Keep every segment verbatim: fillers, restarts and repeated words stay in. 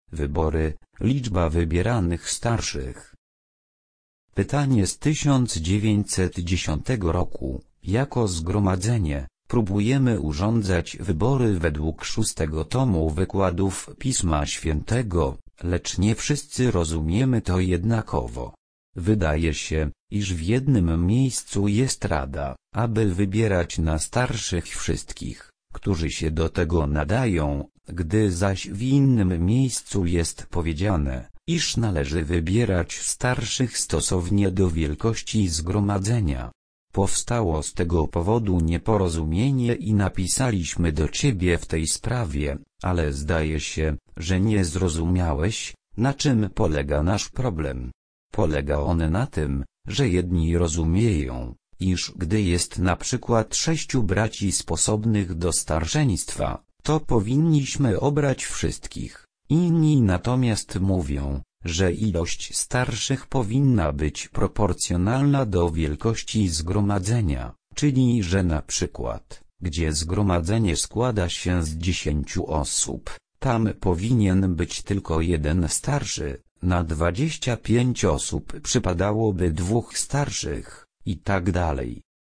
Wybory, liczba wybieranych starszych. Pytanie z tysiąc dziewięćset dziesiątego roku. Jako zgromadzenie próbujemy urządzać wybory według szóstego tomu wykładów Pisma Świętego, lecz nie wszyscy rozumiemy to jednakowo. Wydaje się, iż w jednym miejscu jest rada, aby wybierać na starszych wszystkich, którzy się do tego nadają, gdy zaś w innym miejscu jest powiedziane, iż należy wybierać starszych stosownie do wielkości zgromadzenia. Powstało z tego powodu nieporozumienie i napisaliśmy do ciebie w tej sprawie, ale zdaje się, że nie zrozumiałeś, na czym polega nasz problem. Polega on na tym, że jedni rozumieją, iż gdy jest na przykład sześciu braci sposobnych do starszeństwa, to powinniśmy obrać wszystkich. Inni natomiast mówią, że ilość starszych powinna być proporcjonalna do wielkości zgromadzenia, czyli że na przykład, gdzie zgromadzenie składa się z dziesięciu osób, tam powinien być tylko jeden starszy, na dwadzieścia pięć osób przypadałoby dwóch starszych, i tak dalej.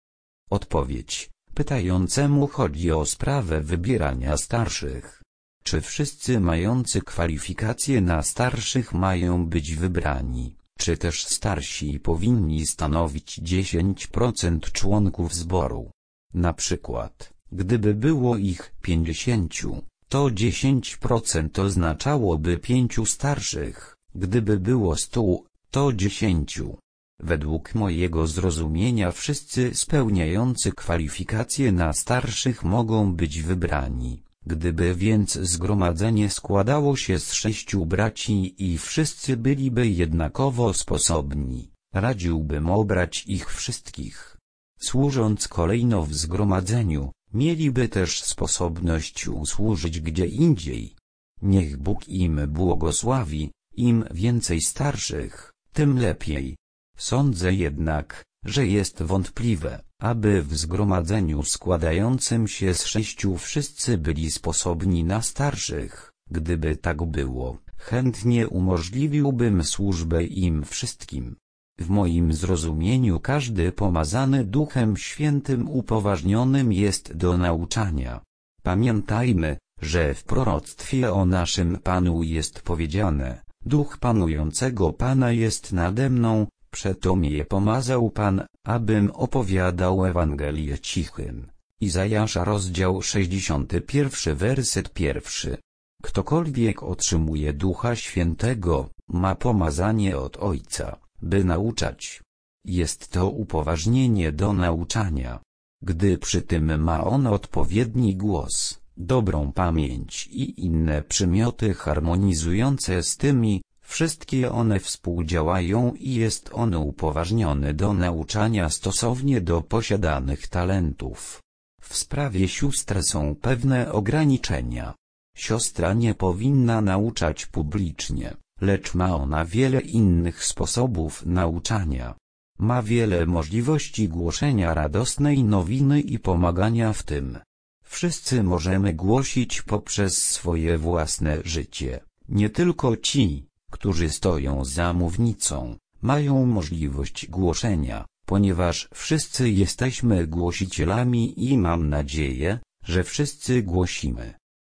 Odpowiedź. Pytającemu chodzi o sprawę wybierania starszych. Czy wszyscy mający kwalifikacje na starszych mają być wybrani, czy też starsi powinni stanowić dziesięć procent członków zboru? Na przykład, gdyby było ich pięćdziesięciu, to dziesięć procent oznaczałoby pięciu starszych, gdyby było stu, to dziesięciu. Według mojego zrozumienia wszyscy spełniający kwalifikacje na starszych mogą być wybrani. Gdyby więc zgromadzenie składało się z sześciu braci i wszyscy byliby jednakowo sposobni, radziłbym obrać ich wszystkich. Służąc kolejno w zgromadzeniu, mieliby też sposobność usłużyć gdzie indziej. Niech Bóg im błogosławi, im więcej starszych, tym lepiej. Sądzę jednak, że jest wątpliwe, aby w zgromadzeniu składającym się z sześciu wszyscy byli sposobni na starszych. Gdyby tak było, chętnie umożliwiłbym służbę im wszystkim. W moim zrozumieniu każdy pomazany Duchem Świętym upoważnionym jest do nauczania. Pamiętajmy, że w proroctwie o naszym Panu jest powiedziane: Duch panującego Pana jest nade mną, przeto mnie pomazał Pan, abym opowiadał Ewangelię cichym. Izajasza rozdział sześćdziesiąty pierwszy werset pierwszy. Ktokolwiek otrzymuje Ducha Świętego, ma pomazanie od Ojca, by nauczać. Jest to upoważnienie do nauczania. Gdy przy tym ma on odpowiedni głos, dobrą pamięć i inne przymioty harmonizujące z tymi, wszystkie one współdziałają i jest on upoważniony do nauczania stosownie do posiadanych talentów. W sprawie sióstr są pewne ograniczenia. Siostra nie powinna nauczać publicznie, lecz ma ona wiele innych sposobów nauczania. Ma wiele możliwości głoszenia radosnej nowiny i pomagania w tym. Wszyscy możemy głosić poprzez swoje własne życie. Nie tylko ci, którzy stoją za mównicą, mają możliwość głoszenia, ponieważ wszyscy jesteśmy głosicielami i mam nadzieję, że wszyscy głosimy.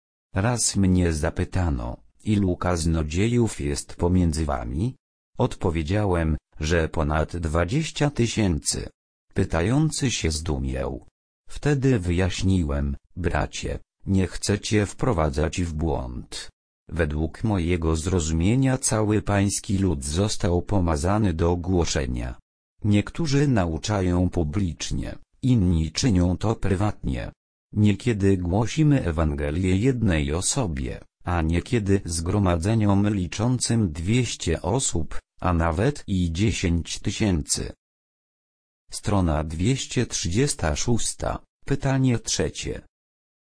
Raz mnie zapytano, ilu kaznodziejów jest pomiędzy wami? Odpowiedziałem, że ponad dwadzieścia tysięcy. Pytający się zdumiał. Wtedy wyjaśniłem: bracie, nie chcecie wprowadzać w błąd. Według mojego zrozumienia cały pański lud został pomazany do głoszenia. Niektórzy nauczają publicznie, inni czynią to prywatnie. Niekiedy głosimy Ewangelię jednej osobie, a niekiedy zgromadzeniom liczącym dwieście osób, a nawet i dziesięć tysięcy. Strona dwieście trzydziesta sześć. Pytanie trzecie.